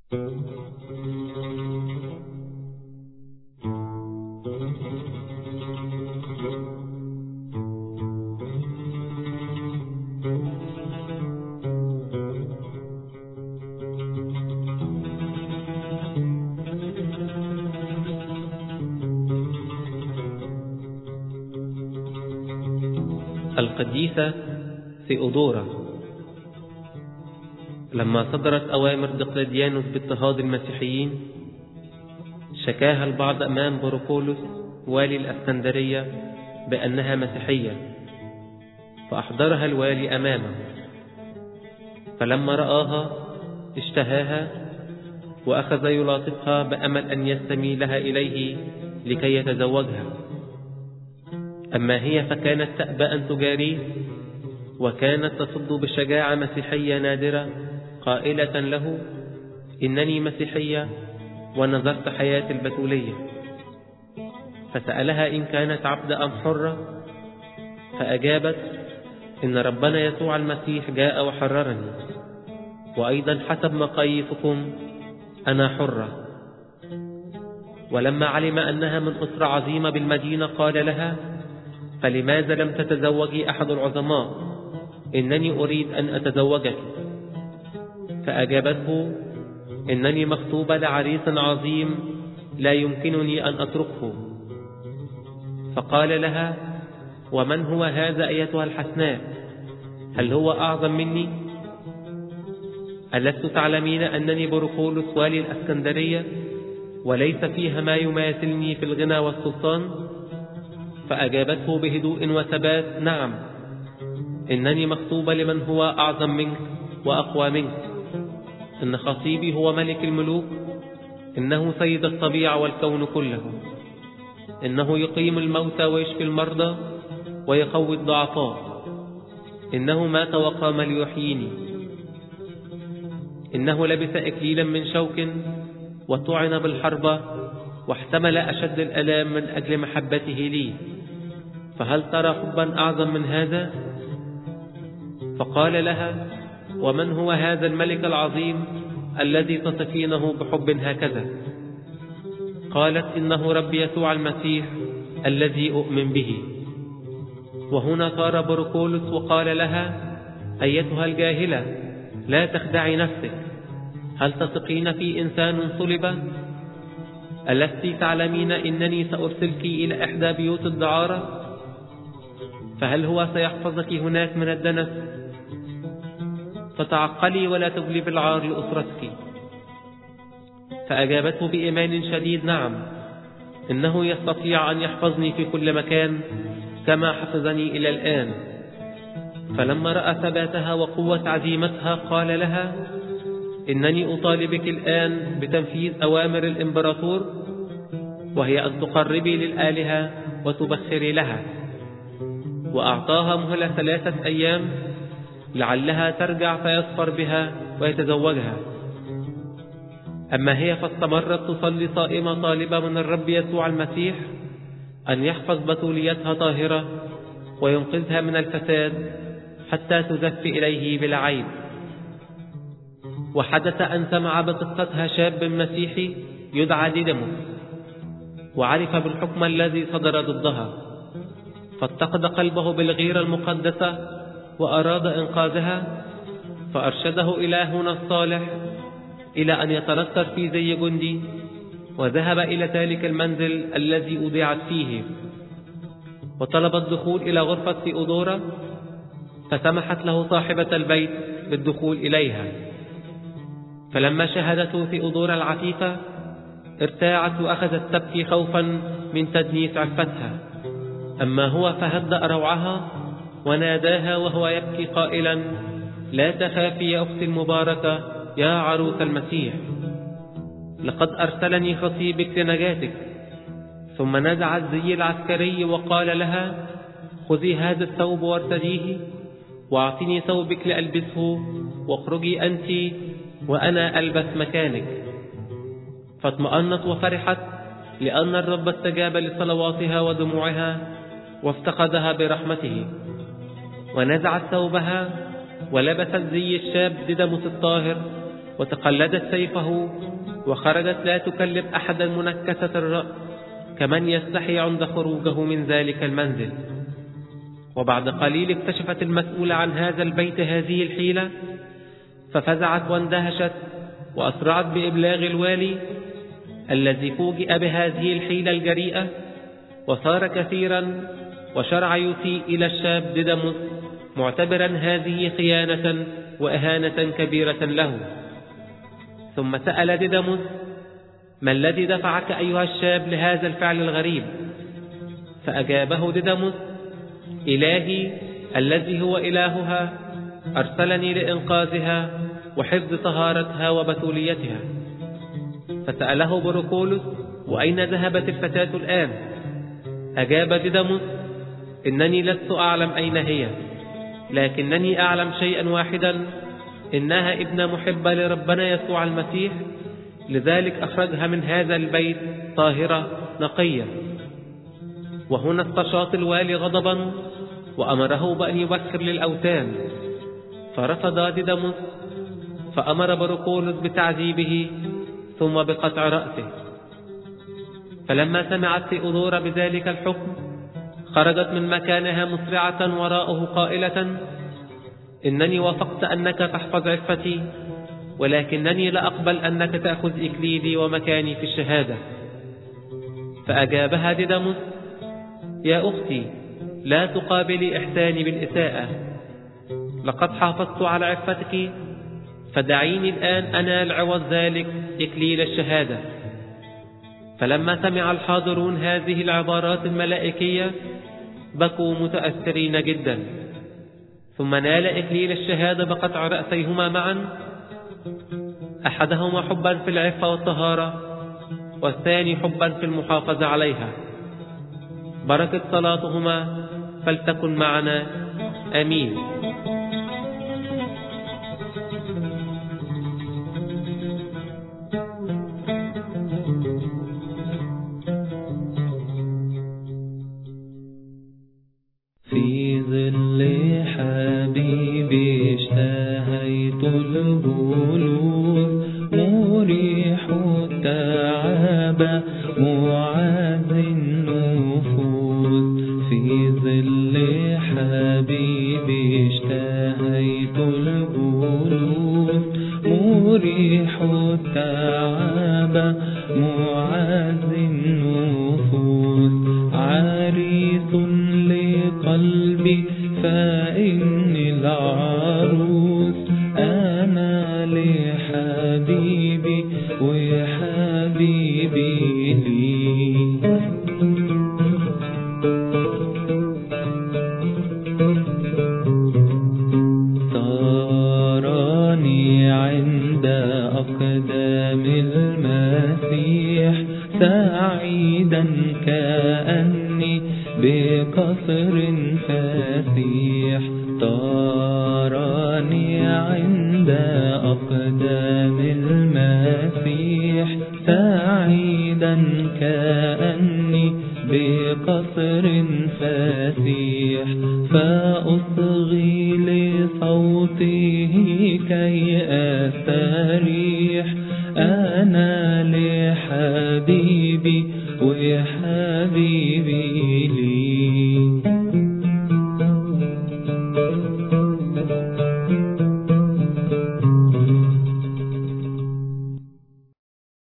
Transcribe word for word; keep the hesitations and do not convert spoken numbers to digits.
القديسة ثيودورا. لما صدرت أوامر دقلديانوس باضطهاد المسيحيين، شكاها البعض أمام بروكولوس والي الأسكندرية بأنها مسيحية، فأحضرها الوالي أمامه، فلما رآها اشتهاها وأخذ يلاطفها بأمل أن يستميلها إليه لكي يتزوجها. أما هي فكانت تأبى أن تجاريه، وكانت تصد بشجاعة مسيحية نادرة قائلة له: إنني مسيحية ونذرت حياة البتولية. فسألها إن كانت عبد أم حرة، فأجابت: إن ربنا يسوع المسيح جاء وحررني، وأيضا حسب مقاييسكم أنا حرة. ولما علم أنها من أسرة عظيمة بالمدينة قال لها: فلماذا لم تتزوجي أحد العظماء؟ إنني أريد أن أتزوجك. فأجابته: إنني مخطوبة لعريس عظيم لا يمكنني أن أتركه. فقال لها: ومن هو هذا أيتها الحسناء؟ هل هو أعظم مني؟ ألست تعلمين أنني بروكولوس والي الأسكندرية، وليس فيها ما يماثلني في الغنى والسلطان؟ فأجابته بهدوء وثبات: نعم، إنني مخطوبة لمن هو أعظم منك وأقوى منك. إن خطيبي هو ملك الملوك، إنه سيد الطبيعة والكون كله، إنه يقيم الموتى ويشفي المرضى ويقوي الضعفاء، إنه مات وقام ليحييني، إنه لبس إكليلا من شوك وطعن بالحربة واحتمل أشد الألام من أجل محبته لي، فهل ترى حبا أعظم من هذا؟ فقال لها: ومن هو هذا الملك العظيم الذي تصفينه بحب هكذا؟ قالت: إنه ربي يسوع المسيح الذي أؤمن به. وهنا صار بروكولوس وقال لها: أيتها الجاهلة، لا تخدعي نفسك، هل تثقين في إنسان صلب؟ ألست تعلمين إنني سأرسلك إلى إحدى بيوت الدعارة؟ فهل هو سيحفظك هناك من الدنس؟ فتعقلي ولا تجلب العار لأسرتك. فأجابته بإيمان شديد: نعم، إنه يستطيع أن يحفظني في كل مكان كما حفظني إلى الآن. فلما رأى ثباتها وقوة عزيمتها قال لها: إنني أطالبك الآن بتنفيذ أوامر الإمبراطور، وهي أن تقربي للآلهة وتبخري لها. وأعطاها مهلة ثلاثة أيام لعلها ترجع فيظفر بها ويتزوجها. أما هي فاستمرت تصلي صائمة طالبة من الرب يسوع المسيح أن يحفظ بتوليتها طاهرة وينقذها من الفساد حتى تزف إليه بلا عيب. وحدث أن سمع بقصتها شاب مسيحي يدعى ديدموس، وعرف بالحكم الذي صدر ضدها، فاتقد قلبه بالغيرة المقدسة وأراد إنقاذها، فأرشده إلهنا الصالح إلى أن يتنكر في زي جندي، وذهب إلى ذلك المنزل الذي أودعت فيه، وطلب الدخول إلى غرفة ثيودورا، فسمحت له صاحبة البيت بالدخول إليها. فلما شاهدته ثيودورا العفيفة ارتاعت وأخذت تبكي خوفا من تدنيس عفتها. أما هو فهدأ روعها وناداها وهو يبكي قائلا: لا تخافي يا أختي المباركة يا عروس المسيح، لقد أرسلني خطيبك لنجاتك. ثم نزع الزي العسكري وقال لها: خذي هذا الثوب وارتديه، واعطني ثوبك لألبسه، واخرجي أنت وأنا ألبس مكانك. فاطمأنت وفرحت لأن الرب استجاب لصلواتها ودموعها وافتقدها برحمته، ونزعت ثوبها ولبست زي الشاب ديدموس الطاهر، وتقلدت سيفه، وخرجت لا تكلم أحدا منكسة الرأس، كمن يستحي عند خروجه من ذلك المنزل. وبعد قليل اكتشفت المسؤولة عن هذا البيت هذه الحيلة، ففزعت واندهشت، وأسرعت بإبلاغ الوالي الذي فوجئ بهذه الحيلة الجريئة، وصار كثيرا وشرع يسيء إلى الشاب ديدموس، معتبرا هذه خيانة وإهانة كبيرة له. ثم سأل ديدموس: ما الذي دفعك أيها الشاب لهذا الفعل الغريب؟ فأجابه ديدموس: إلهي الذي هو إلهها أرسلني لإنقاذها وحفظ طهارتها وبتوليتها. فسأله بروكولوس: وأين ذهبت الفتاة الآن؟ أجاب ديدموس: إنني لست أعلم أين هي، لكنني أعلم شيئا واحدا، إنها ابنة محبة لربنا يسوع المسيح، لذلك أخرجها من هذا البيت طاهرة نقية. وهنا استشاط الوالي غضبا، وأمره بأن يبكر للأوثان، فرفض ديدموس، فأمر بروكولوس بتعذيبه ثم بقطع رأسه. فلما سمعت ثيودورا بذلك الحكم، خرجت من مكانها مسرعة وراءه قائلة: إنني وافقت أنك تحفظ عفتي، ولكنني لا أقبل أنك تأخذ إكليلي ومكاني في الشهادة. فأجابها ديدموس: يا أختي، لا تقابلي إحساني بالإساءة، لقد حافظت على عفتك، فدعيني الآن أنال عوض ذلك إكليل الشهادة. فلما سمع الحاضرون هذه العبارات الملائكية بكوا متأثرين جدا. ثم نال إكليل الشهادة بقطع رأسيهما معا، أحدهما حبا في العفة والطهارة، والثاني حبا في المحافظة عليها. بركة صلاتهما فلتكن معنا، آمين. في ظل حبيبي اشتهيت الجلوس، مريح التعب معز النفوس. في ظل حبيبي اشتهيت الجلوس، مريح التعب معز النفوس. عريس قلبي فإني العروس، أنا لحبيبي وحبيبي لي. تراني عند أقدام المسيح، سعيدا كأني بقصر فسيح. تراني عند أقدام المسيح، سعيدا كأني بقصر فسيح. فأصغي لصوته كي أستريح، أنا لحبيبي وحبيبي